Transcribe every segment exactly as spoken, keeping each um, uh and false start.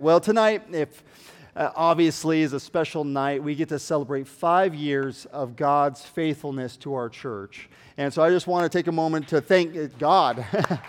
Well, tonight, if uh, obviously is a special night, we get to celebrate five years of God's faithfulness to our church. And so I just want to take a moment to thank God.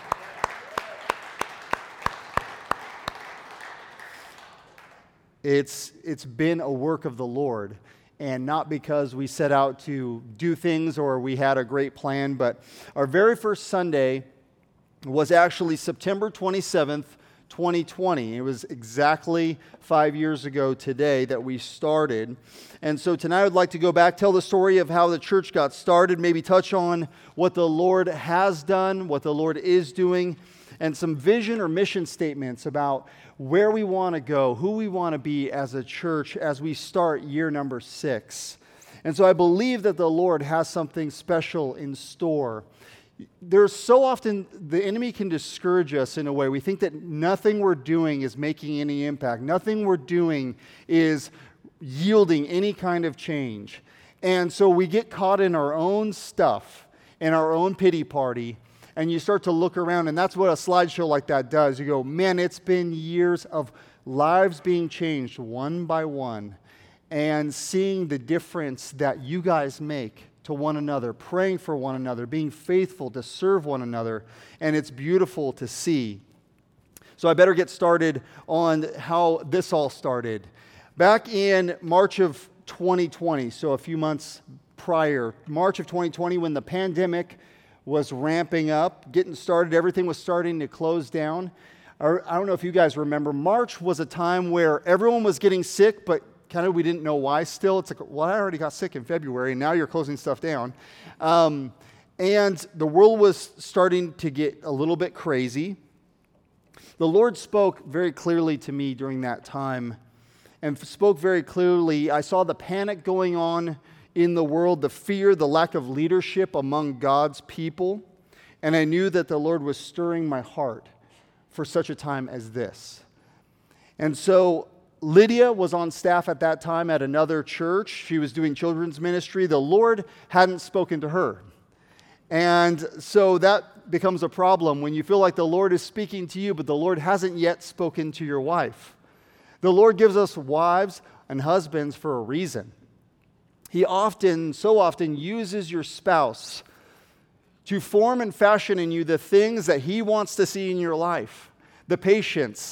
it's it's been a work of the Lord. And not because we set out to do things or we had a great plan, but our very first Sunday was actually September twenty-seventh, twenty twenty. It was exactly five years ago today that we started. And so tonight I'd like to go back, tell the story of how the church got started, maybe touch on what the Lord has done, what the Lord is doing, and some vision or mission statements about where we want to go, who we want to be as a church as we start year number six. And so I believe that the Lord has something special in store. There's so often the enemy can discourage us in a way. We think that nothing we're doing is making any impact. Nothing we're doing is yielding any kind of change. And so we get caught in our own stuff, in our own pity party, and you start to look around, and that's what a slideshow like that does. You go, man, it's been years of lives being changed one by one, and seeing the difference that you guys make to one another, praying for one another, being faithful to serve one another, and it's beautiful to see. So I better get started on how this all started. Back in March of twenty twenty, so a few months prior, March of twenty twenty, when the pandemic was ramping up, getting started, everything was starting to close down. I don't know if you guys remember, March was a time where everyone was getting sick, but kind of we didn't know why still. It's like, well, I already got sick in February, and now you're closing stuff down. Um, and the world was starting to get a little bit crazy. The Lord spoke very clearly to me during that time, and spoke very clearly. I saw the panic going on in the world, the fear, the lack of leadership among God's people, and I knew that the Lord was stirring my heart for such a time as this. And so Lydia was on staff at that time at another church. She was doing children's ministry. The Lord hadn't spoken to her. And so that becomes a problem when you feel like the Lord is speaking to you, but the Lord hasn't yet spoken to your wife. The Lord gives us wives and husbands for a reason. He often, so often, uses your spouse to form and fashion in you the things that He wants to see in your life. The patience,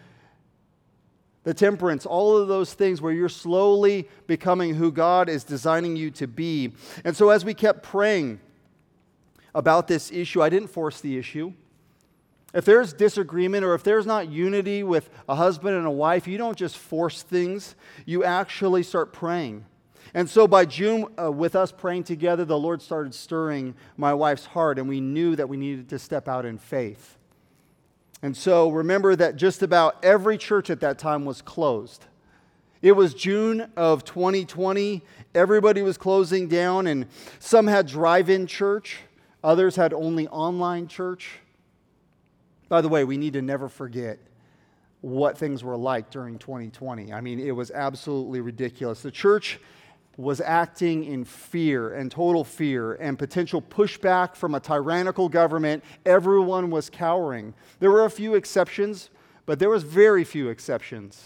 the temperance, all of those things where you're slowly becoming who God is designing you to be. And so as we kept praying about this issue, I didn't force the issue. If there's disagreement or if there's not unity with a husband and a wife, you don't just force things. You actually start praying. And so by June, uh, with us praying together, the Lord started stirring my wife's heart, and we knew that we needed to step out in faith. And so remember that just about every church at that time was closed. It was June of twenty twenty. Everybody was closing down, and some had drive-in church. Others had only online church. By the way, we need to never forget what things were like during twenty twenty. I mean, it was absolutely ridiculous. The church was acting in fear and total fear and potential pushback from a tyrannical government. Everyone was cowering. There were a few exceptions, but there was very few exceptions.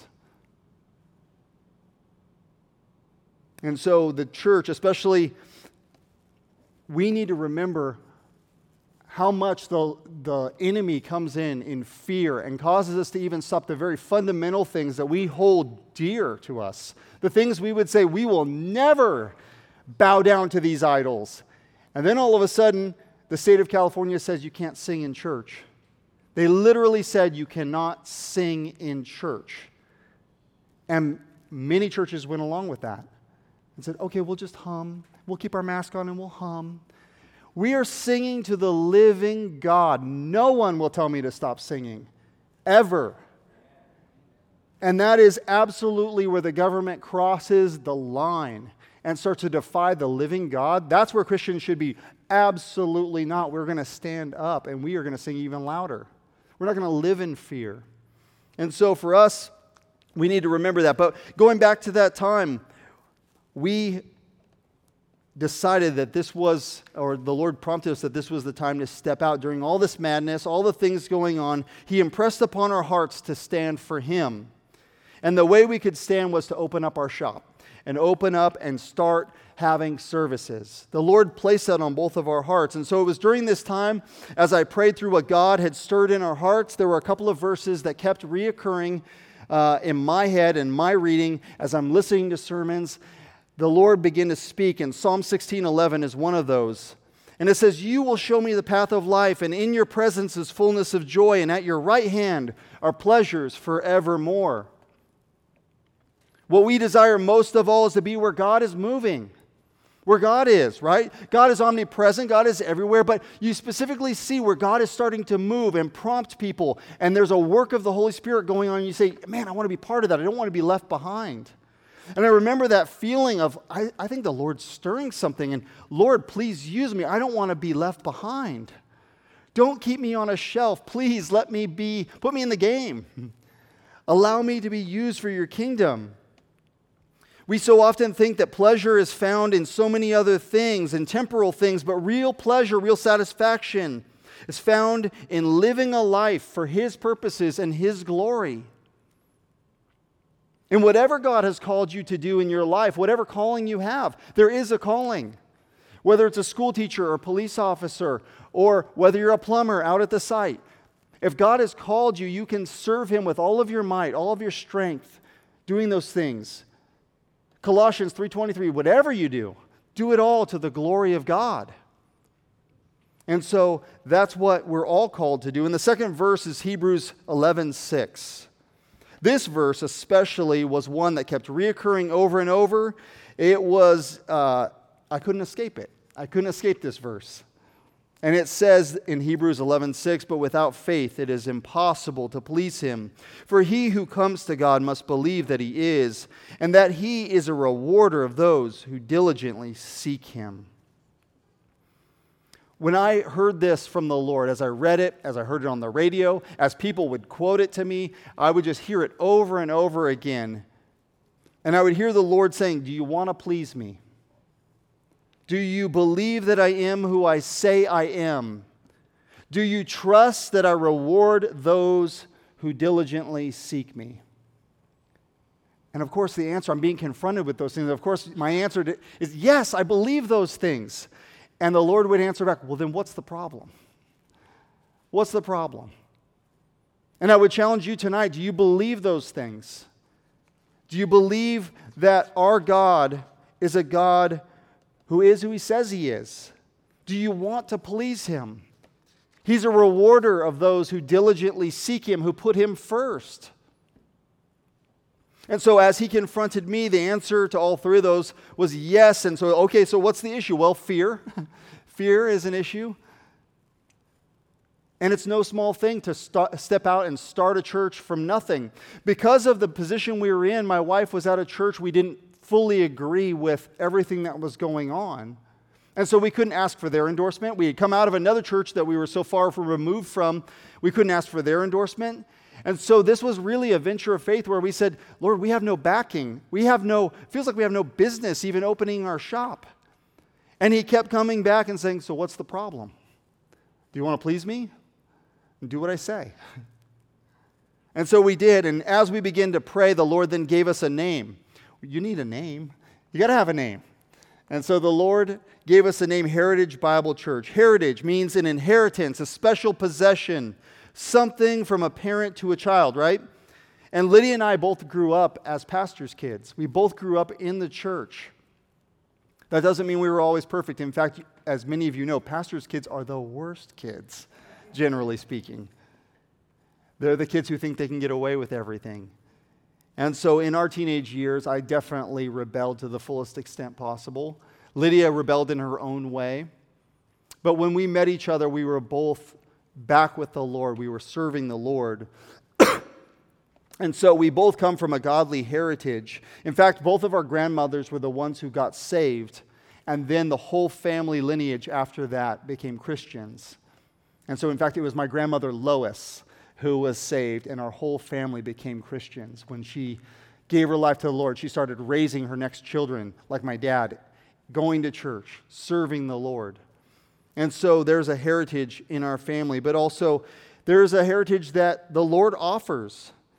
And so the church, especially, we need to remember how much the, the enemy comes in in fear and causes us to even stop the very fundamental things that we hold dear to us. The things we would say, we will never bow down to these idols. And then all of a sudden, the state of California says you can't sing in church. They literally said you cannot sing in church. And many churches went along with that and said, okay, we'll just hum. We'll keep our mask on and we'll hum. We are singing to the living God. No one will tell me to stop singing, ever. And that is absolutely where the government crosses the line and starts to defy the living God. That's where Christians should be. Absolutely not. We're going to stand up and we are going to sing even louder. We're not going to live in fear. And so for us, we need to remember that. But going back to that time, we decided that this was, or the Lord prompted us that this was the time to step out during all this madness, all the things going on. He impressed upon our hearts to stand for Him. And the way we could stand was to open up our shop and open up and start having services. The Lord placed that on both of our hearts. And so it was during this time, as I prayed through what God had stirred in our hearts, there were a couple of verses that kept reoccurring uh, in my head and my reading as I'm listening to sermons. The Lord began to speak, and Psalm sixteen eleven is one of those. And it says, "You will show me the path of life, and in your presence is fullness of joy, and at your right hand are pleasures forevermore." What we desire most of all is to be where God is moving, where God is, right? God is omnipresent, God is everywhere, but you specifically see where God is starting to move and prompt people, and there's a work of the Holy Spirit going on, and you say, man, I want to be part of that. I don't want to be left behind. And I remember that feeling of, I, I think the Lord's stirring something, and Lord, please use me. I don't want to be left behind. Don't keep me on a shelf. Please let me be, put me in the game. Allow me to be used for your kingdom. We so often think that pleasure is found in so many other things and temporal things, but real pleasure, real satisfaction is found in living a life for His purposes and His glory. In whatever God has called you to do in your life, whatever calling you have, there is a calling. Whether it's a school teacher or a police officer, or whether you're a plumber out at the site. If God has called you, you can serve Him with all of your might, all of your strength, doing those things. Colossians three twenty-three, whatever you do, do it all to the glory of God. And so that's what we're all called to do. And the second verse is Hebrews eleven six. This verse especially was one that kept reoccurring over and over. It was, uh, I couldn't escape it. I couldn't escape this verse. And it says in Hebrews eleven six, "But without faith it is impossible to please Him. For he who comes to God must believe that He is, and that He is a rewarder of those who diligently seek Him." When I heard this from the Lord, as I read it, as I heard it on the radio, as people would quote it to me, I would just hear it over and over again. And I would hear the Lord saying, "Do you want to please me? Do you believe that I am who I say I am? Do you trust that I reward those who diligently seek me?" And of course, the answer, I'm being confronted with those things. Of course, my answer to, is yes, I believe those things. And the Lord would answer back, well, then what's the problem? What's the problem? And I would challenge you tonight, do you believe those things? Do you believe that our God is a God who is who He says He is? Do you want to please Him? He's a rewarder of those who diligently seek Him, who put Him first. And so as He confronted me, the answer to all three of those was yes. And so, okay, so what's the issue? Well, fear. Fear is an issue. And it's no small thing to st- step out and start a church from nothing. Because of the position we were in, my wife was at a church we didn't fully agree with everything that was going on. And so we couldn't ask for their endorsement. We had come out of another church that we were so far from removed from, we couldn't ask for their endorsement. And so this was really a venture of faith where we said, Lord, we have no backing. We have no, feels like we have no business even opening our shop. And He kept coming back and saying, so what's the problem? Do you want to please me? Do what I say. And so we did. And as we began to pray, the Lord then gave us a name. You need a name. You got to have a name. And so the Lord gave us the name Heritage Bible Church. Heritage means an inheritance, a special possession, something from a parent to a child, right? And Lydia and I both grew up as pastors' kids. We both grew up in the church. That doesn't mean we were always perfect. In fact, as many of you know, pastors' kids are the worst kids, generally speaking. They're the kids who think they can get away with everything. And so in our teenage years, I definitely rebelled to the fullest extent possible. Lydia rebelled in her own way. But when we met each other, we were both back with the Lord. We were serving the Lord. And so we both come from a godly heritage. In fact, both of our grandmothers were the ones who got saved. And then the whole family lineage after that became Christians. And so in fact, it was my grandmother Lois who was saved, and our whole family became Christians. When she gave her life to the Lord, she started raising her next children, like my dad, going to church, serving the Lord. And so there's a heritage in our family, but also there's a heritage that the Lord offers.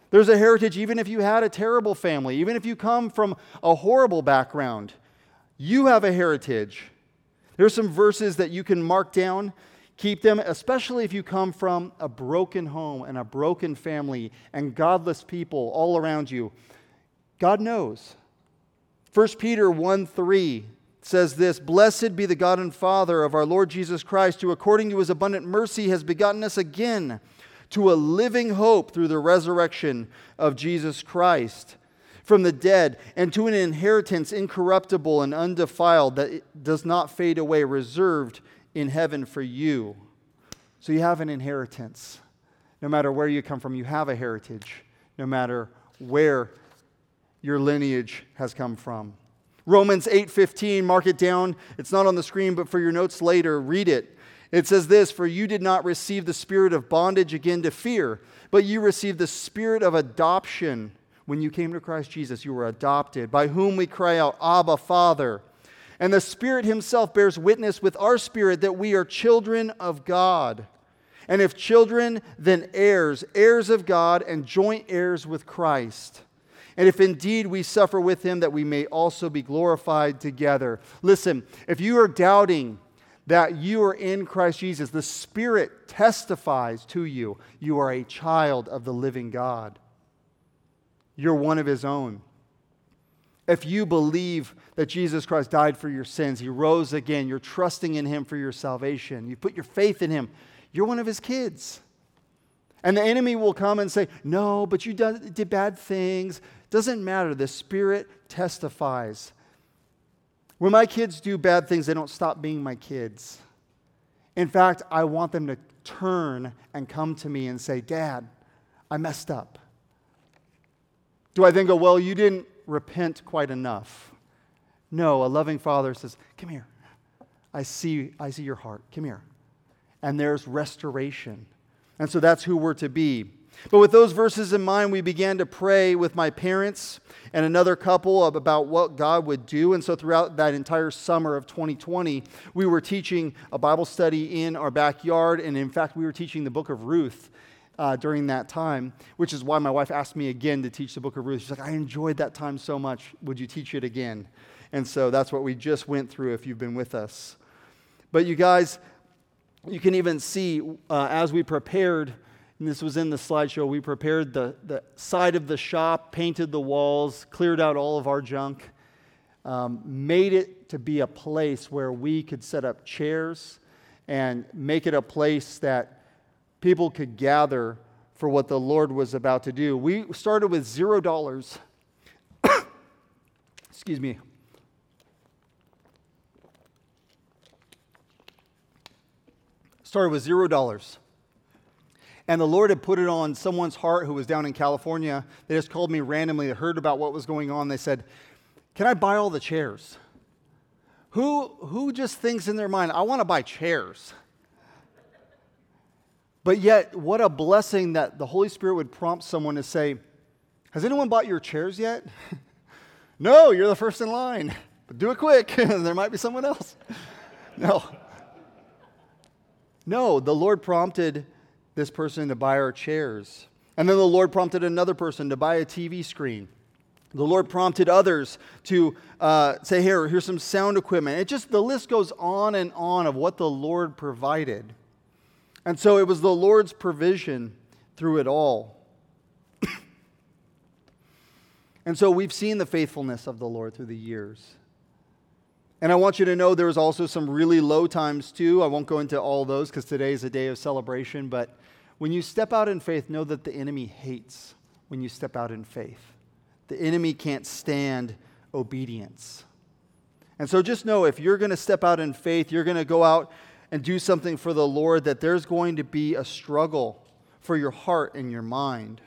There's a heritage even if you had a terrible family, even if you come from a horrible background. You have a heritage. There's some verses that you can mark down, keep them, especially if you come from a broken home and a broken family and godless people all around you. God knows. First Peter one three says this, "Blessed be the God and Father of our Lord Jesus Christ, who according to his abundant mercy has begotten us again to a living hope through the resurrection of Jesus Christ from the dead, and to an inheritance incorruptible and undefiled that does not fade away, reserved in heaven for you." So you have an inheritance. No matter where you come from, you have a heritage, no matter where your lineage has come from. Romans eight fifteen, mark it down. It's not on the screen, but for your notes later, read it. It says this, "For you did not receive the spirit of bondage again to fear, but you received the spirit of adoption." When you came to Christ Jesus, you were adopted, by whom we cry out, "Abba, Father." And the Spirit himself bears witness with our spirit that we are children of God. And if children, then heirs, heirs of God and joint heirs with Christ. And if indeed we suffer with him, that we may also be glorified together. Listen, if you are doubting that you are in Christ Jesus, the Spirit testifies to you. You are a child of the living God. You're one of his own. If you believe that Jesus Christ died for your sins, he rose again, you're trusting in him for your salvation, you put your faith in him, you're one of his kids. And the enemy will come and say, "No, but you did bad things." Doesn't matter. The Spirit testifies. When my kids do bad things, they don't stop being my kids. In fact, I want them to turn and come to me and say, "Dad, I messed up." Do I then go, "Well, you didn't repent quite enough"? No, a loving father says, "Come here. I see, I see your heart. Come here." And there's restoration. And so that's who we're to be. But with those verses in mind, we began to pray with my parents and another couple about what God would do. And so throughout that entire summer of twenty twenty, we were teaching a Bible study in our backyard. And in fact, we were teaching the book of Ruth uh, during that time, which is why my wife asked me again to teach the book of Ruth. She's like, "I enjoyed that time so much. Would you teach it again?" And so that's what we just went through if you've been with us. But you guys, you can even see uh, as we prepared, and this was in the slideshow, we prepared the, the side of the shop, painted the walls, cleared out all of our junk, um, made it to be a place where we could set up chairs and make it a place that people could gather for what the Lord was about to do. We started with zero dollars. Excuse me. Started with zero dollars. And the Lord had put it on someone's heart who was down in California. They just called me randomly. They heard about what was going on. They said, "Can I buy all the chairs?" Who, who just thinks in their mind, "I want to buy chairs"? But yet, what a blessing that the Holy Spirit would prompt someone to say, "Has anyone bought your chairs yet?" "No, you're the first in line. But do it quick. There might be someone else." No. No, the Lord prompted this person to buy our chairs. And then the Lord prompted another person to buy a T V screen. The Lord prompted others to uh, say, here, here's some sound equipment. It just, the list goes on and on of what the Lord provided. And so it was the Lord's provision through it all. And so we've seen the faithfulness of the Lord through the years. And I want you to know there was also some really low times too. I won't go into all those because today is a day of celebration. But when you step out in faith, know that the enemy hates when you step out in faith. The enemy can't stand obedience. And so just know if you're going to step out in faith, you're going to go out and do something for the Lord, that there's going to be a struggle for your heart and your mind.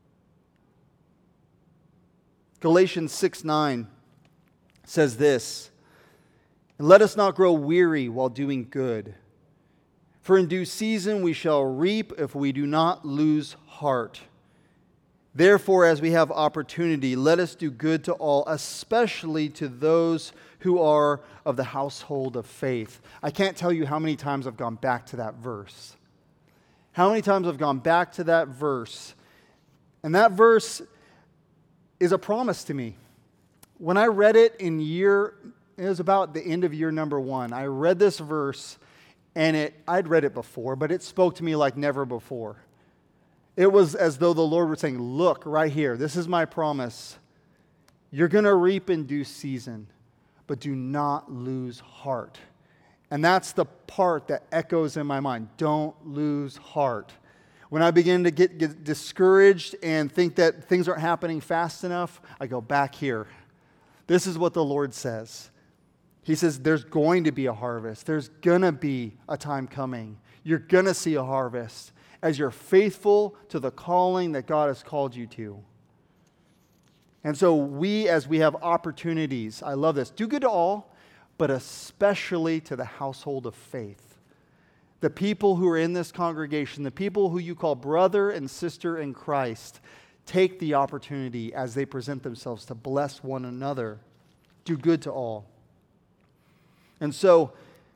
Galatians six nine says this, "And let us not grow weary while doing good. For in due season we shall reap if we do not lose heart. Therefore, as we have opportunity, let us do good to all, especially to those who are of the household of faith." I can't tell you how many times I've gone back to that verse. How many times I've gone back to that verse And that verse is a promise to me. When I read it in year, it was about the end of year number one, I read this verse, and it I'd read it before, but it spoke to me like never before. It was as though the Lord was saying, look, right here, this is my promise. You're going to reap in due season, but do not lose heart. And that's the part that echoes in my mind. Don't lose heart. When I begin to get, get discouraged and think that things aren't happening fast enough, I go back here. This is what the Lord says. He says there's going to be a harvest. There's going to be a time coming. You're going to see a harvest as you're faithful to the calling that God has called you to. And so we, as we have opportunities, I love this, do good to all, but especially to the household of faith. The people who are in this congregation, the people who you call brother and sister in Christ, take the opportunity as they present themselves to bless one another. Do good to all. And so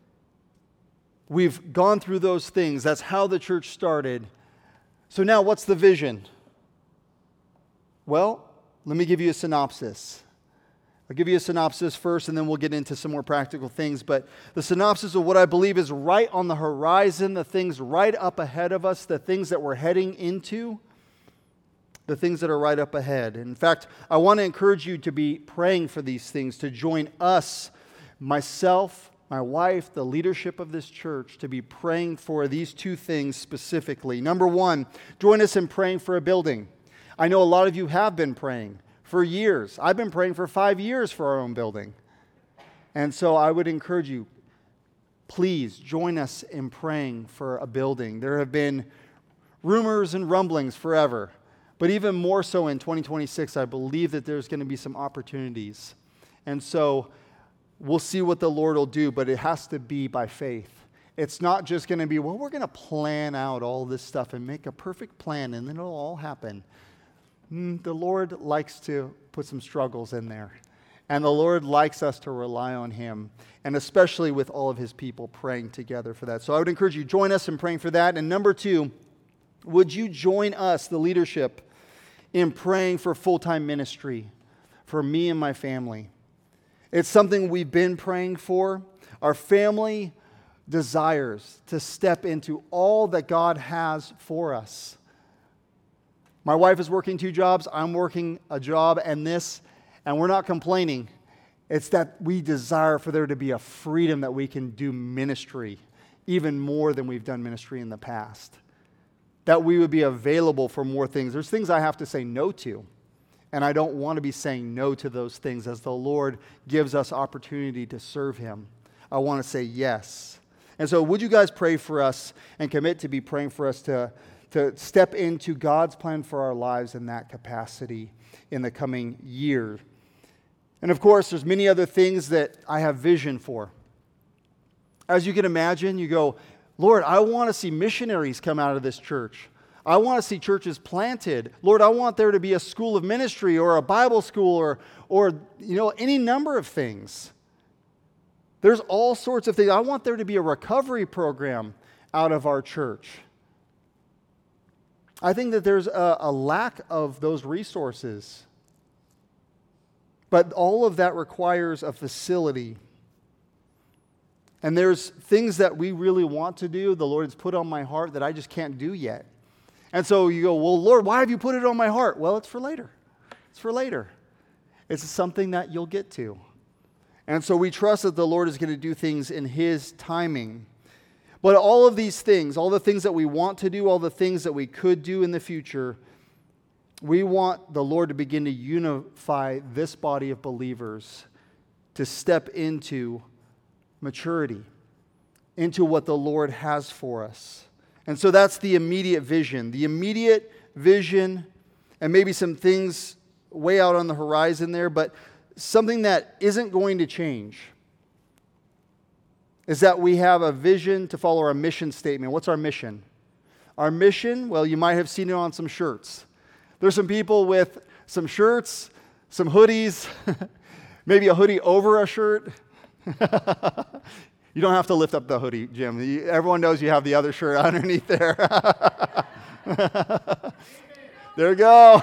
we've gone through those things. That's how the church started. So now what's the vision? Well, let me give you a synopsis. I'll give you a synopsis first, and then we'll get into some more practical things. But the synopsis of what I believe is right on the horizon, the things right up ahead of us, the things that we're heading into, the things that are right up ahead. In fact, I want to encourage you to be praying for these things, to join us, myself, my wife, the leadership of this church, to be praying for these two things specifically. Number one, join us in praying for a building. I know a lot of you have been praying for years. I've been praying for five years for our own building. And so I would encourage you, please join us in praying for a building. There have been rumors and rumblings forever, but even more so in twenty twenty-six, I believe that there's going to be some opportunities. And so we'll see what the Lord will do, but it has to be by faith. It's not just going to be, well, we're going to plan out all this stuff and make a perfect plan, and then it'll all happen. The Lord likes to put some struggles in there. And the Lord likes us to rely on Him, and especially with all of His people praying together for that. So I would encourage you, join us in praying for that. And number two, would you join us, the leadership, in praying for full-time ministry for me and my family? It's something we've been praying for. Our family desires to step into all that God has for us. My wife is working two jobs, I'm working a job, and this, and we're not complaining. It's that we desire for there to be a freedom that we can do ministry, even more than we've done ministry in the past. That we would be available for more things. There's things I have to say no to, and I don't want to be saying no to those things as the Lord gives us opportunity to serve Him. I want to say yes. And so would you guys pray for us and commit to be praying for us to to step into God's plan for our lives in that capacity in the coming year. And of course, there's many other things that I have vision for. As you can imagine, you go, Lord, I want to see missionaries come out of this church. I want to see churches planted. Lord, I want there to be a school of ministry or a Bible school or, or you know, any number of things. There's all sorts of things. I want there to be a recovery program out of our church. I think that there's a, a lack of those resources. But all of that requires a facility. And there's things that we really want to do, the Lord has put on my heart that I just can't do yet. And so you go, well, Lord, why have you put it on my heart? Well, it's for later. It's for later. It's something that you'll get to. And so we trust that the Lord is going to do things in His timing. But all of these things, all the things that we want to do, all the things that we could do in the future, we want the Lord to begin to unify this body of believers to step into maturity, into what the Lord has for us. And so that's the immediate vision. The immediate vision, and maybe some things way out on the horizon there, but something that isn't going to change, is that we have a vision to follow our mission statement. What's our mission? Our mission, well, you might have seen it on some shirts. There's some people with some shirts, some hoodies, maybe a hoodie over a shirt. You don't have to lift up the hoodie, Jim. You, everyone knows you have the other shirt underneath there. There you go.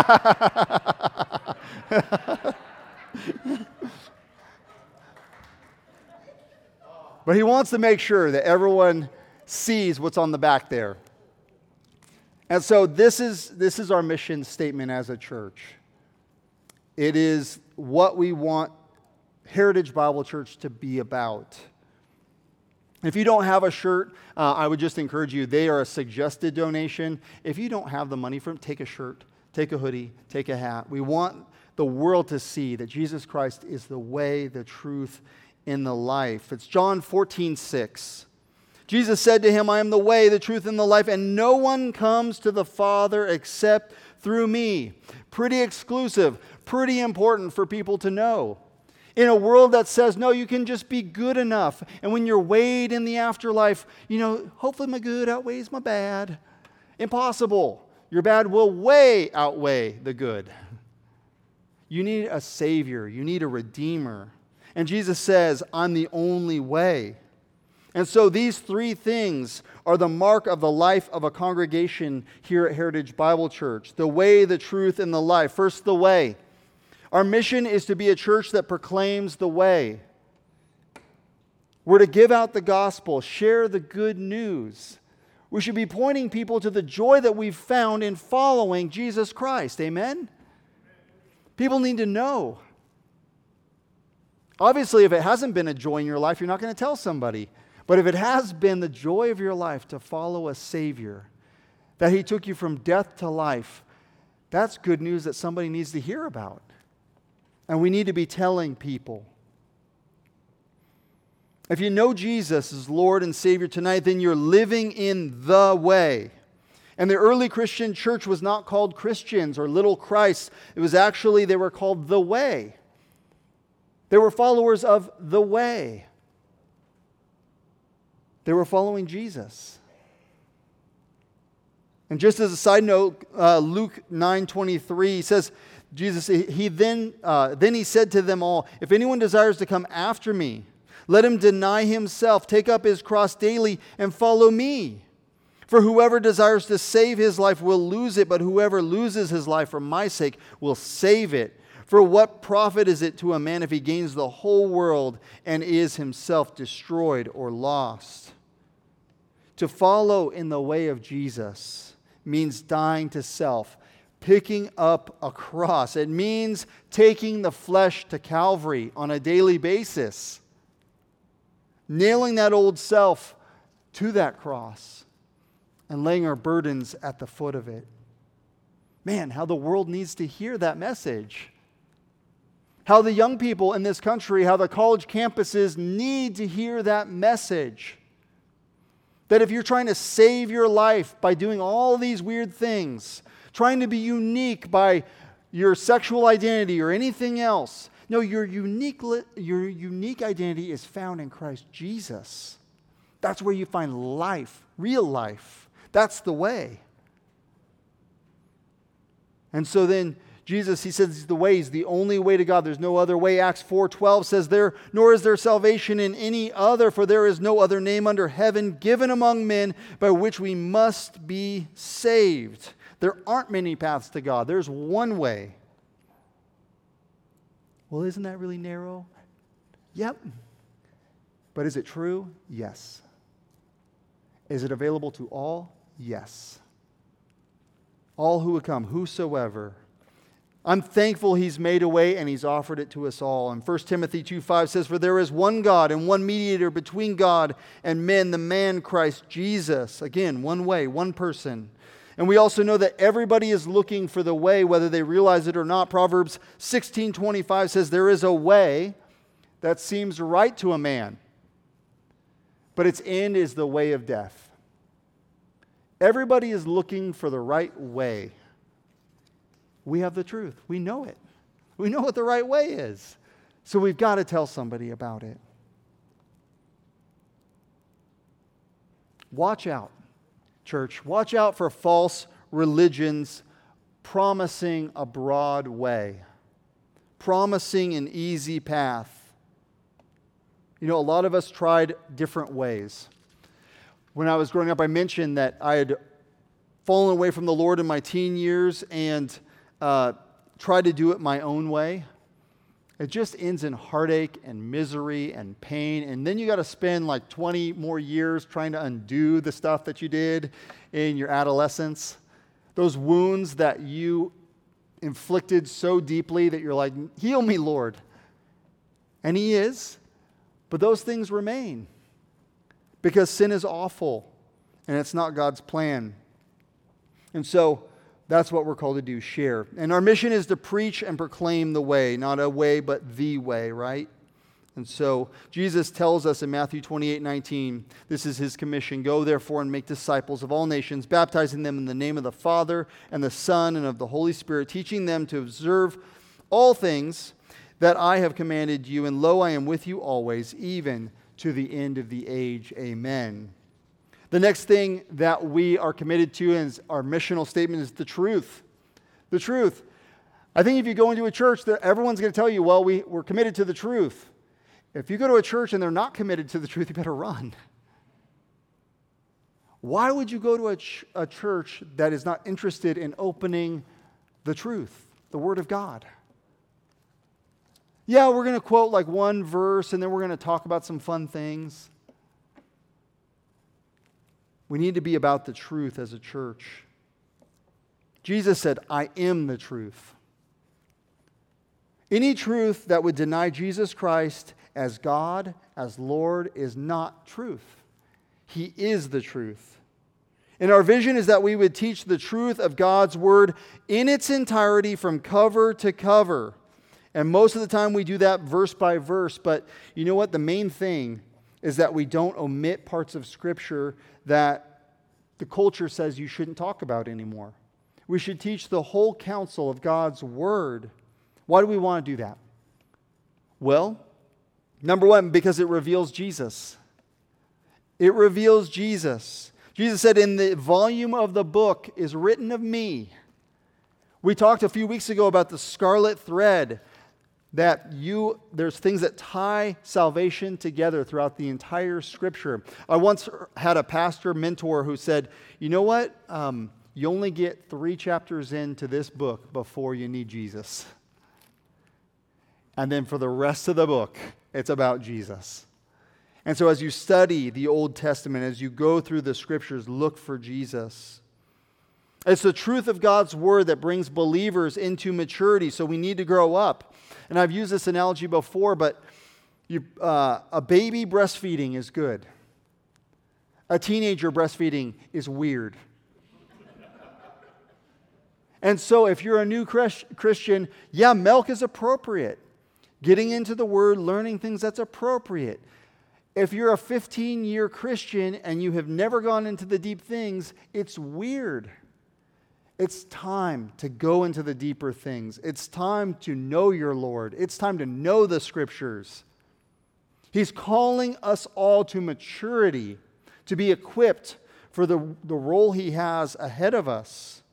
But he wants to make sure that everyone sees what's on the back there. And so this is, this is our mission statement as a church. It is what we want Heritage Bible Church to be about. If you don't have a shirt, uh, I would just encourage you, they are a suggested donation. If you don't have the money for them, take a shirt, take a hoodie, take a hat. We want the world to see that Jesus Christ is the way, the truth, and the life. It's John fourteen six. Jesus said to him, I am the way, the truth, and the life, and no one comes to the Father except through me. Pretty exclusive, pretty important for people to know. In a world that says, no, you can just be good enough. And when you're weighed in the afterlife, you know, hopefully my good outweighs my bad. Impossible. Your bad will way outweigh the good. You need a Savior. You need a Redeemer. And Jesus says, I'm the only way. And so these three things are the mark of the life of a congregation here at Heritage Bible Church. The way, the truth, and the life. First, the way. Our mission is to be a church that proclaims the way. We're to give out the gospel, share the good news. We should be pointing people to the joy that we've found in following Jesus Christ. Amen? People need to know. Obviously, if it hasn't been a joy in your life, you're not going to tell somebody. But if it has been the joy of your life to follow a Savior, that He took you from death to life, that's good news that somebody needs to hear about. And we need to be telling people. If you know Jesus as Lord and Savior tonight, then you're living in the way. And the early Christian church was not called Christians or little Christ. It was actually, they were called the way. They were followers of the way. They were following Jesus. And just as a side note, uh, Luke nine twenty-three says, Jesus, he then, uh, then he said to them all, if anyone desires to come after me, let him deny himself, take up his cross daily, and follow me. For whoever desires to save his life will lose it, but whoever loses his life for my sake will save it. For what profit is it to a man if he gains the whole world and is himself destroyed or lost? To follow in the way of Jesus means dying to self, picking up a cross. It means taking the flesh to Calvary on a daily basis. Nailing that old self to that cross and laying our burdens at the foot of it. Man, how the world needs to hear that message. How the young people in this country, how the college campuses need to hear that message. That if you're trying to save your life by doing all these weird things, trying to be unique by your sexual identity or anything else. No, your unique, your unique identity is found in Christ Jesus. That's where you find life, real life. That's the way. And so then Jesus, he says he's the way, he's the only way to God. There's no other way. Acts four twelve says there, nor is there salvation in any other, for there is no other name under heaven given among men by which we must be saved. There aren't many paths to God. There's one way. Well, isn't that really narrow? Yep. But is it true? Yes. Is it available to all? Yes. All who would come, whosoever. I'm thankful He's made a way and He's offered it to us all. And First Timothy two five says, for there is one God and one mediator between God and men, the man Christ Jesus. Again, one way, one person. And we also know that everybody is looking for the way, whether they realize it or not. Proverbs sixteen twenty-five says, there is a way that seems right to a man, but its end is the way of death. Everybody is looking for the right way. We have the truth. We know it. We know what the right way is. So we've got to tell somebody about it. Watch out, church. Watch out for false religions promising a broad way, promising an easy path. You know, a lot of us tried different ways. When I was growing up, I mentioned that I had fallen away from the Lord in my teen years and uh, tried to do it my own way, it just ends in heartache and misery and pain. And then you got to spend like twenty more years trying to undo the stuff that you did in your adolescence. Those wounds that you inflicted so deeply that you're like, heal me, Lord. And He is. But those things remain because sin is awful and it's not God's plan. And so that's what we're called to do, share. And our mission is to preach and proclaim the way, not a way, but the way, right? And so Jesus tells us in Matthew twenty-eight nineteen, this is His commission, go therefore and make disciples of all nations, baptizing them in the name of the Father and the Son and of the Holy Spirit, teaching them to observe all things that I have commanded you, and lo, I am with you always, even to the end of the age. Amen. The next thing that we are committed to as our missional statement is the truth. The truth. I think if you go into a church, everyone's going to tell you, well, we, we're committed to the truth. If you go to a church and they're not committed to the truth, you better run. Why would you go to a, ch- a church that is not interested in opening the truth, the Word of God? Yeah, we're going to quote like one verse and then we're going to talk about some fun things. We need to be about the truth as a church. Jesus said, I am the truth. Any truth that would deny Jesus Christ as God, as Lord, is not truth. He is the truth. And our vision is that we would teach the truth of God's Word in its entirety from cover to cover. And most of the time we do that verse by verse. But you know what? The main thing is that we don't omit parts of Scripture that the culture says you shouldn't talk about anymore. We should teach the whole counsel of God's Word. Why do we want to do that? Well, number one, because it reveals Jesus. It reveals Jesus. Jesus said, in the volume of the book is written of me. We talked a few weeks ago about the scarlet thread, that you there's things that tie salvation together throughout the entire Scripture. I once had a pastor mentor who said, you know what? Um, you only get three chapters into this book before you need Jesus. And then for the rest of the book, it's about Jesus. And so as you study the Old Testament, as you go through the Scriptures, look for Jesus. It's the truth of God's Word that brings believers into maturity, so we need to grow up. And I've used this analogy before, but you, uh, a baby breastfeeding is good. A teenager breastfeeding is weird. And so if you're a new Christian, yeah, milk is appropriate. Getting into the Word, learning things, that's appropriate. If you're a fifteen-year Christian and you have never gone into the deep things, it's weird. It's time to go into the deeper things. It's time to know your Lord. It's time to know the Scriptures. He's calling us all to maturity, to be equipped for the, the role He has ahead of us.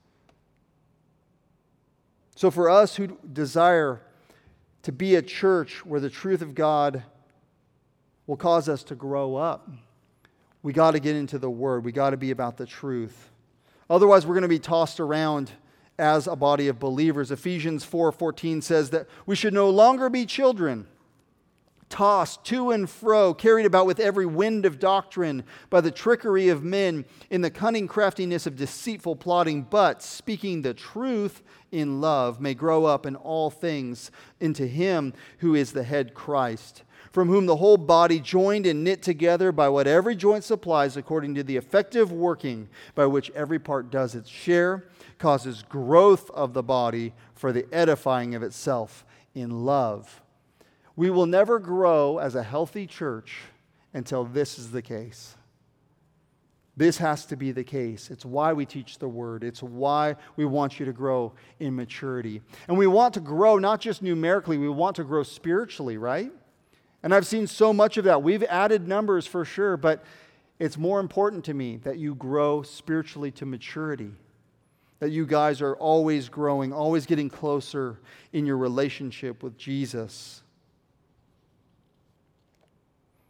So for us who desire to be a church where the truth of God will cause us to grow up, we got to get into the Word. We got to be about the truth. Otherwise, we're going to be tossed around as a body of believers. Ephesians four fourteen says that we should no longer be children, tossed to and fro, carried about with every wind of doctrine by the trickery of men in the cunning craftiness of deceitful plotting, but speaking the truth in love may grow up in all things into Him who is the head, Christ, from whom the whole body, joined and knit together by what every joint supplies, according to the effective working by which every part does its share, causes growth of the body for the edifying of itself in love. We will never grow as a healthy church until this is the case. This has to be the case. It's why we teach the Word. It's why we want you to grow in maturity. And we want to grow not just numerically, we want to grow spiritually, right? And I've seen so much of that. We've added numbers for sure, but it's more important to me that you grow spiritually to maturity. That you guys are always growing, always getting closer in your relationship with Jesus.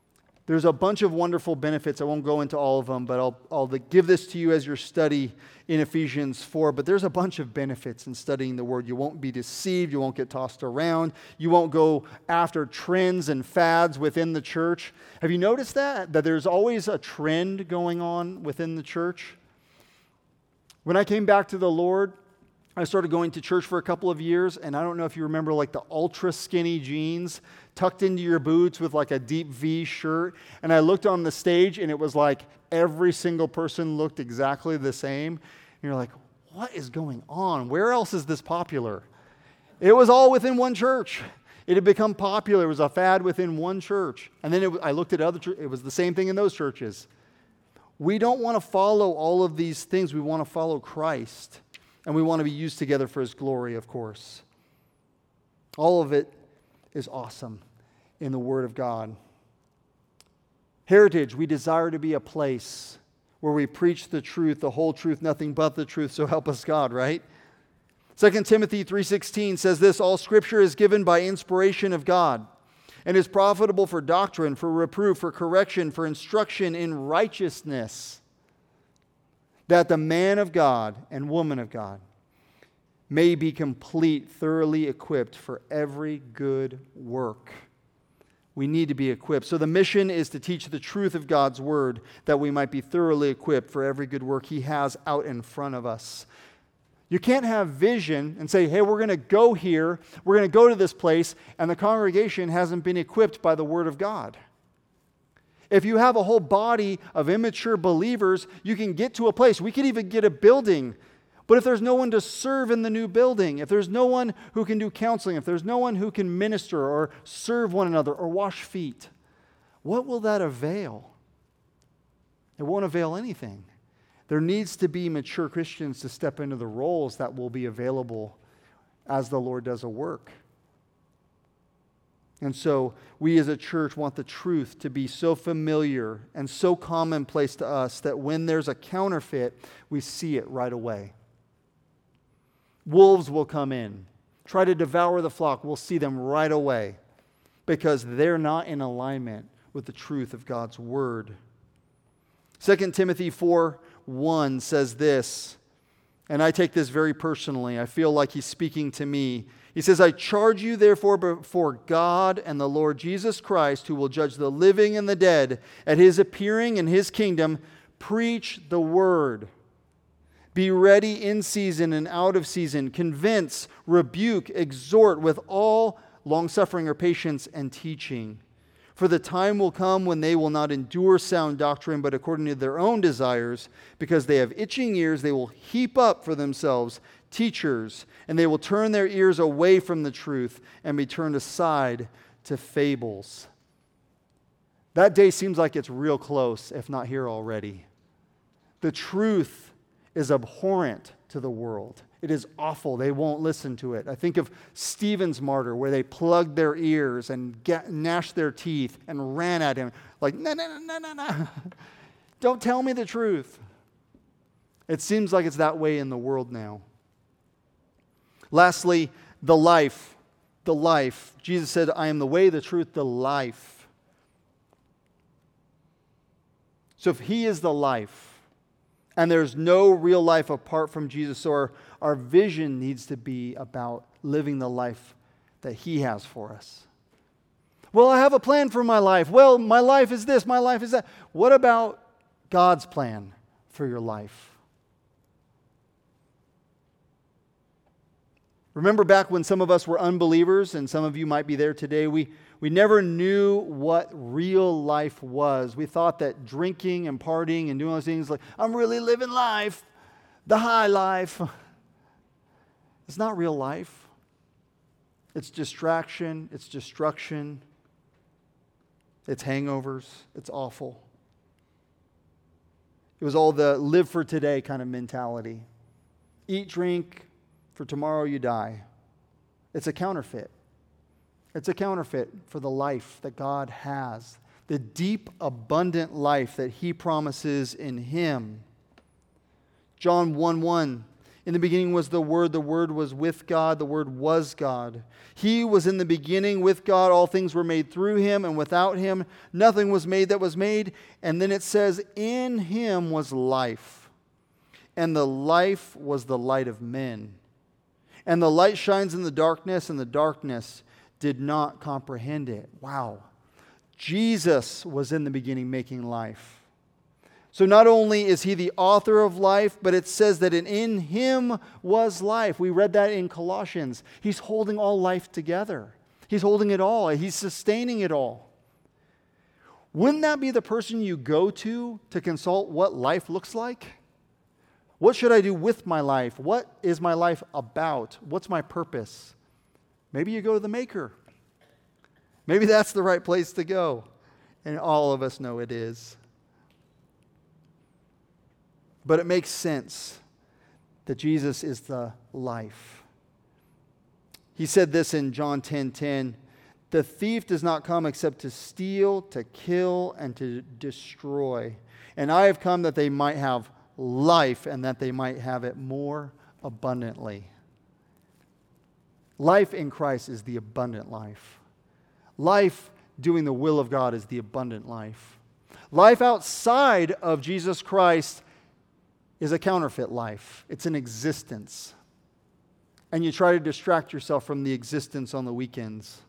There's a bunch of wonderful benefits. I won't go into all of them, but I'll, I'll give this to you as your study in Ephesians four. But there's a bunch of benefits in studying the Word. You won't be deceived. You won't get tossed around. You won't go after trends and fads within the church. Have you noticed that? That there's always a trend going on within the church? When I came back to the Lord, I started going to church for a couple of years, and I don't know if you remember like the ultra skinny jeans tucked into your boots with like a deep V shirt. And I looked on the stage, and it was like every single person looked exactly the same. And you're like, what is going on? Where else is this popular? It was all within one church. It had become popular. It was a fad within one church. And then it, I looked at other churches. It was the same thing in those churches. We don't want to follow all of these things. We want to follow Christ. And we want to be used together for His glory, of course. All of it is awesome in the Word of God. Heritage, we desire to be a place where we preach the truth, the whole truth, nothing but the truth, so help us God, right? Second Timothy three sixteen says this, all Scripture is given by inspiration of God and is profitable for doctrine, for reproof, for correction, for instruction in righteousness, that the man of God and woman of God may be complete, thoroughly equipped for every good work. We need to be equipped. So the mission is to teach the truth of God's Word, that we might be thoroughly equipped for every good work He has out in front of us. You can't have vision and say, hey, we're going to go here, we're going to go to this place, and the congregation hasn't been equipped by the Word of God. If you have a whole body of immature believers, you can get to a place. We could even get a building. But if there's no one to serve in the new building, if there's no one who can do counseling, if there's no one who can minister or serve one another or wash feet, what will that avail? It won't avail anything. There needs to be mature Christians to step into the roles that will be available as the Lord does a work. And so we as a church want the truth to be so familiar and so commonplace to us that when there's a counterfeit, we see it right away. Wolves will come in, try to devour the flock. We'll see them right away because they're not in alignment with the truth of God's Word. Second Timothy four one says this, and I take this very personally. I feel like he's speaking to me. He says, I charge you therefore before God and the Lord Jesus Christ, who will judge the living and the dead at His appearing in His kingdom, preach the word. Be ready in season and out of season. Convince, rebuke, exhort with all longsuffering or patience and teaching. For the time will come when they will not endure sound doctrine, but according to their own desires, because they have itching ears, they will heap up for themselves teachers, and they will turn their ears away from the truth and be turned aside to fables. That day seems like it's real close, if not here already. The truth is abhorrent to the world. It is awful. They won't listen to it. I think of Stephen's martyr, where they plugged their ears and get, gnashed their teeth and ran at him like, no, no, no, no, no, no. Don't tell me the truth. It seems like it's that way in the world now. Lastly, the life. The life. Jesus said, I am the way, the truth, the life. So if He is the life, and there's no real life apart from Jesus, so our, our vision needs to be about living the life that He has for us. Well, I have a plan for my life. Well, my life is this, my life is that. What about God's plan for your life? Remember back when some of us were unbelievers, and some of you might be there today, we, we never knew what real life was. We thought that drinking and partying and doing those things, like, I'm really living life, the high life. It's not real life. It's distraction, it's destruction, it's hangovers, it's awful. It was all the live for today kind of mentality. Eat, drink, for tomorrow you die. It's a counterfeit. It's a counterfeit for the life that God has, the deep, abundant life that He promises in Him. John one one, In the beginning was the Word. The Word was with God. The Word was God. He was in the beginning with God. All things were made through him, and without him nothing was made that was made. And then it says, in him was life, and the life was the light of men. And the light shines in the darkness, and the darkness did not comprehend it. Wow. Jesus was in the beginning making life. So not only is he the author of life, but it says that in him was life. We read that in Colossians. He's holding all life together. He's holding it all. He's sustaining it all. Wouldn't that be the person you go to to consult what life looks like? What should I do with my life? What is my life about? What's my purpose? Maybe you go to the Maker. Maybe that's the right place to go. And all of us know it is. But it makes sense that Jesus is the life. He said this in John ten ten, the thief does not come except to steal, to kill, and to destroy. And I have come that they might have life and that they might have it more abundantly. Life in Christ is the abundant life. Life doing the will of God is the abundant life. Life outside of Jesus Christ is a counterfeit life. It's an existence. And you try to distract yourself from the existence on the weekends.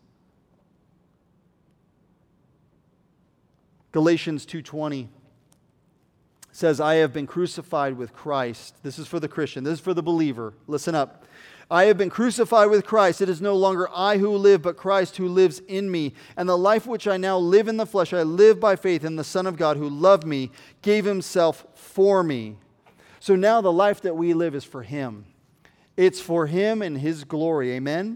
Galatians two twenty says, I have been crucified with Christ. This is for the Christian. This is for the believer. Listen up. I have been crucified with Christ. It is no longer I who live, but Christ who lives in me. And the life which I now live in the flesh, I live by faith in the Son of God who loved me, gave himself for me. So now the life that we live is for him. It's for him and his glory. Amen?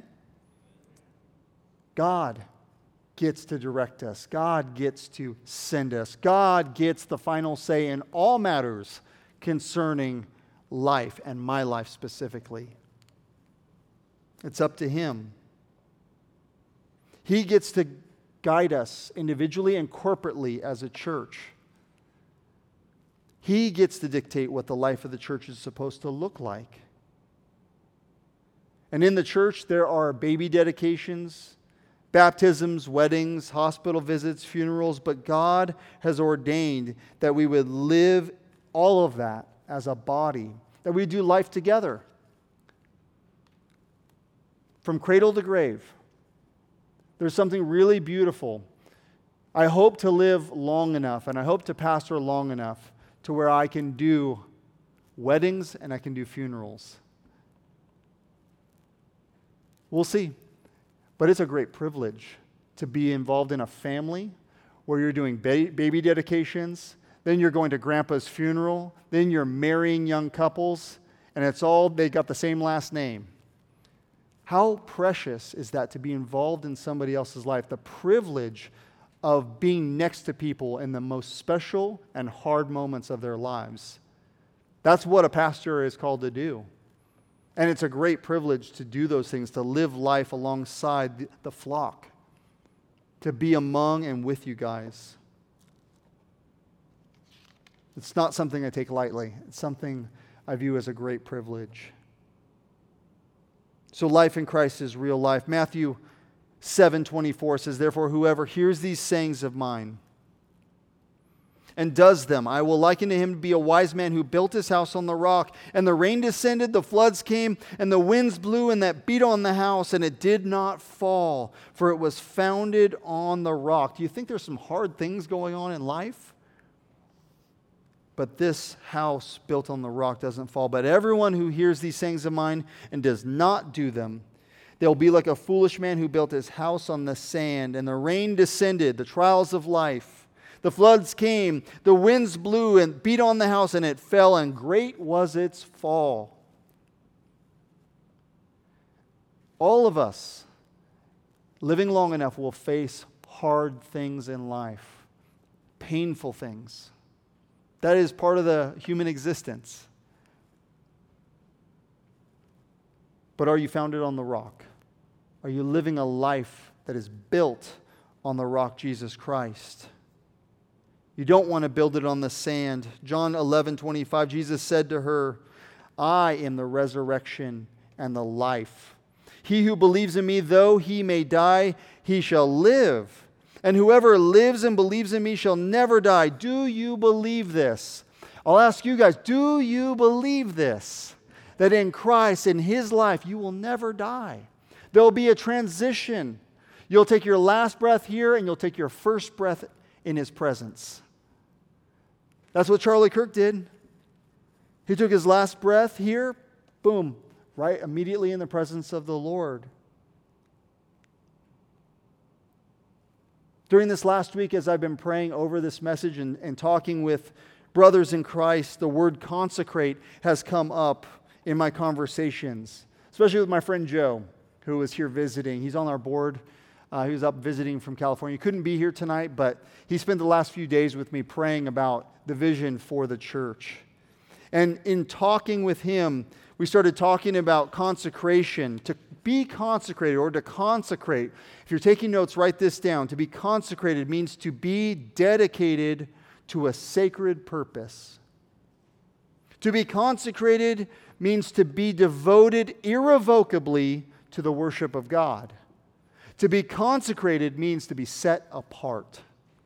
God gets to direct us. God gets to send us. God gets the final say in all matters concerning life and my life specifically. It's up to him. He gets to guide us individually and corporately as a church. He gets to dictate what the life of the church is supposed to look like. And in the church, there are baby dedications, baptisms, weddings, hospital visits, funerals, but God has ordained that we would live all of that as a body, that we do life together. From cradle to grave. There's something really beautiful. I hope to live long enough, and I hope to pastor long enough to where I can do weddings and I can do funerals. We'll see. But it's a great privilege to be involved in a family where you're doing ba- baby dedications, then you're going to grandpa's funeral, then you're marrying young couples, and it's all, they got the same last name. How precious is that to be involved in somebody else's life? The privilege of being next to people in the most special and hard moments of their lives. That's what a pastor is called to do. And it's a great privilege to do those things, to live life alongside the, the flock, to be among and with you guys. It's not something I take lightly. It's something I view as a great privilege. So life in Christ is real life. Matthew seven twenty-four says, therefore, whoever hears these sayings of mine and does them, I will liken to him to be a wise man who built his house on the rock. And the rain descended, the floods came, and the winds blew and that beat on the house, and it did not fall, for it was founded on the rock. Do you think there's some hard things going on in life? But this house built on the rock doesn't fall. But everyone who hears these sayings of mine and does not do them, they'll be like a foolish man who built his house on the sand. And the rain descended, the trials of life. The floods came, the winds blew and beat on the house, and it fell, and great was its fall. All of us, living long enough, will face hard things in life, painful things. That is part of the human existence. But are you founded on the rock? Are you living a life that is built on the rock, Jesus Christ? You don't want to build it on the sand. John eleven twenty-five, Jesus said to her, I am the resurrection and the life. He who believes in me, though he may die, he shall live. And whoever lives and believes in me shall never die. Do you believe this? I'll ask you guys, do you believe this? That in Christ, in His life, you will never die. There will be a transition. You'll take your last breath here and you'll take your first breath in His presence. That's what Charlie Kirk did. He took his last breath here, boom, right immediately in the presence of the Lord. During this last week, as I've been praying over this message and, and talking with brothers in Christ, the word consecrate has come up in my conversations, especially with my friend Joe, who was here visiting. He's on our board. Uh, he was up visiting from California. He couldn't be here tonight, but he spent the last few days with me praying about the vision for the church. And in talking with him, we started talking about consecration. To be consecrated or to consecrate, if you're taking notes, write this down. To be consecrated means to be dedicated to a sacred purpose. To be consecrated means to be devoted irrevocably to the worship of God. To be consecrated means to be set apart.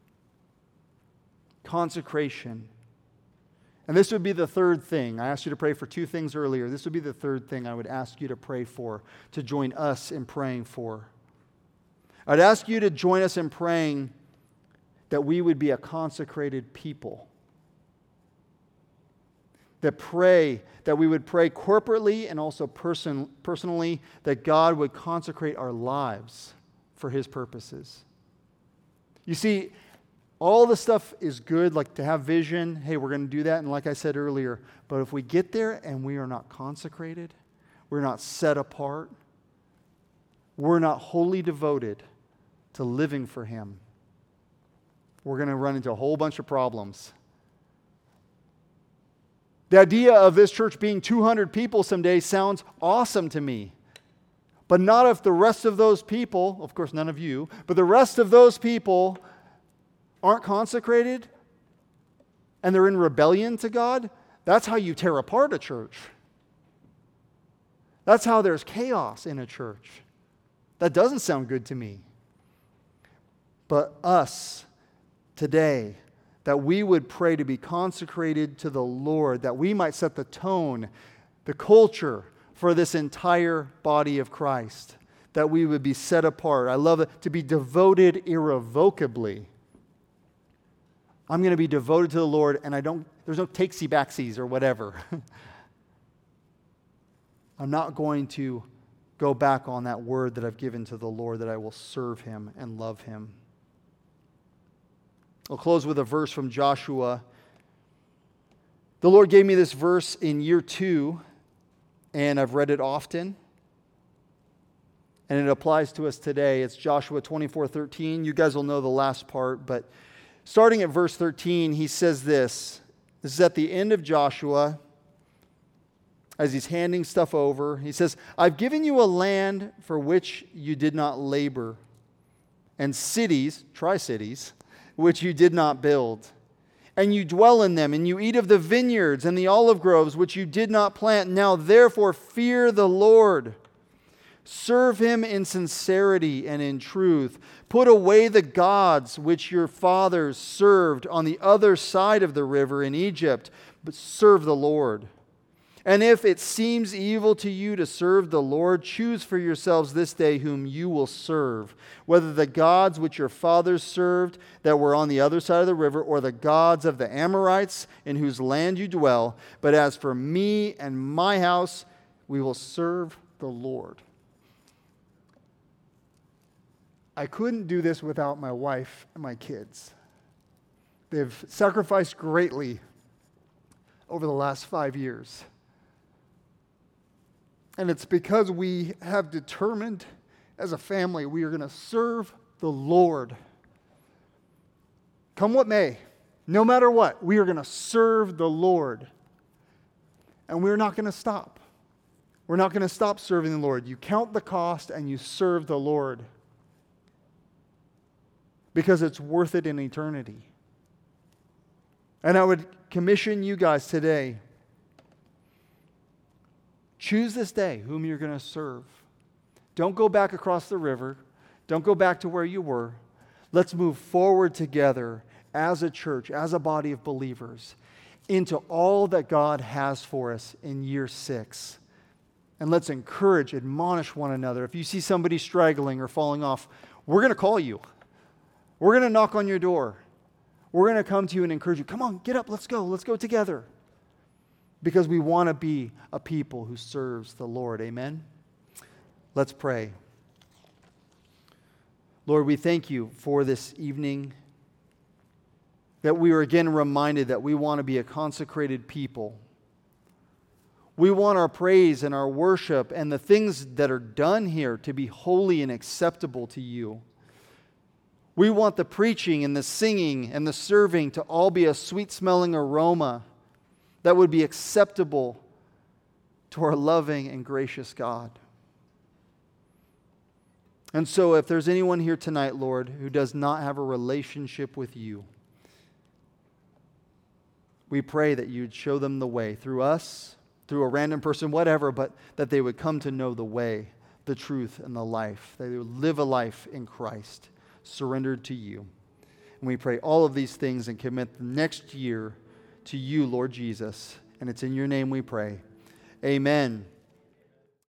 Consecration. And this would be the third thing. I asked you to pray for two things earlier. This would be the third thing I would ask you to pray for, to join us in praying for. I'd ask you to join us in praying that we would be a consecrated people. That pray, that we would pray corporately and also person, personally, that God would consecrate our lives for His purposes. You see, all the stuff is good, like to have vision. Hey, we're going to do that. And like I said earlier, but if we get there and we are not consecrated, we're not set apart, we're not wholly devoted to living for Him, we're going to run into a whole bunch of problems. The idea of this church being two hundred people someday sounds awesome to me. But not if the rest of those people, of course none of you, but the rest of those people aren't consecrated and they're in rebellion to God. That's how you tear apart a church. That's how there's chaos in a church. That doesn't sound good to me. But us today, that we would pray to be consecrated to the Lord, that we might set the tone, the culture for this entire body of Christ, that we would be set apart. I love it, to be devoted irrevocably. I'm going to be devoted to the Lord, and I don't, there's no takesy-backsies or whatever. I'm not going to go back on that word that I've given to the Lord, that I will serve Him and love Him. I'll close with a verse from Joshua. The Lord gave me this verse in year two, and I've read it often. And it applies to us today. It's Joshua twenty-four thirteen. You guys will know the last part, but starting at verse thirteen, he says this. This is at the end of Joshua, as he's handing stuff over. He says, I've given you a land for which you did not labor, and cities, tri-cities, which you did not build. And you dwell in them, and you eat of the vineyards and the olive groves, which you did not plant. Now therefore fear the Lord. Serve Him in sincerity and in truth. Put away the gods which your fathers served on the other side of the river in Egypt, but serve the Lord. And if it seems evil to you to serve the Lord, choose for yourselves this day whom you will serve, whether the gods which your fathers served that were on the other side of the river, or the gods of the Amorites in whose land you dwell. But as for me and my house, we will serve the Lord. I couldn't do this without my wife and my kids. They've sacrificed greatly over the last five years. And it's because we have determined as a family we are going to serve the Lord. Come what may, no matter what, we are going to serve the Lord. And we're not going to stop. We're not going to stop serving the Lord. You count the cost and you serve the Lord. Because it's worth it in eternity. And I would commission you guys today Choose this day whom you're going to serve. Don't go back across the river. Don't go back to where you were. Let's move forward together as a church, as a body of believers, into all that God has for us in year six. And let's encourage, admonish one another. If you see somebody straggling or falling off, we're going to call you. We're going to knock on your door. We're going to come to you and encourage you. Come on, get up, let's go. Let's go together. Because we want to be a people who serves the Lord. Amen? Let's pray. Lord, we thank you for this evening, that we are again reminded that we want to be a consecrated people. We want our praise and our worship and the things that are done here to be holy and acceptable to you. We want the preaching and the singing and the serving to all be a sweet-smelling aroma that would be acceptable to our loving and gracious God. And so if there's anyone here tonight, Lord, who does not have a relationship with you, we pray that you'd show them the way through us, through a random person, whatever, but that they would come to know the way, the truth, and the life. That they would live a life in Christ, surrendered to you. And we pray all of these things and commit the next year to you, Lord Jesus. And it's in your name we pray. Amen.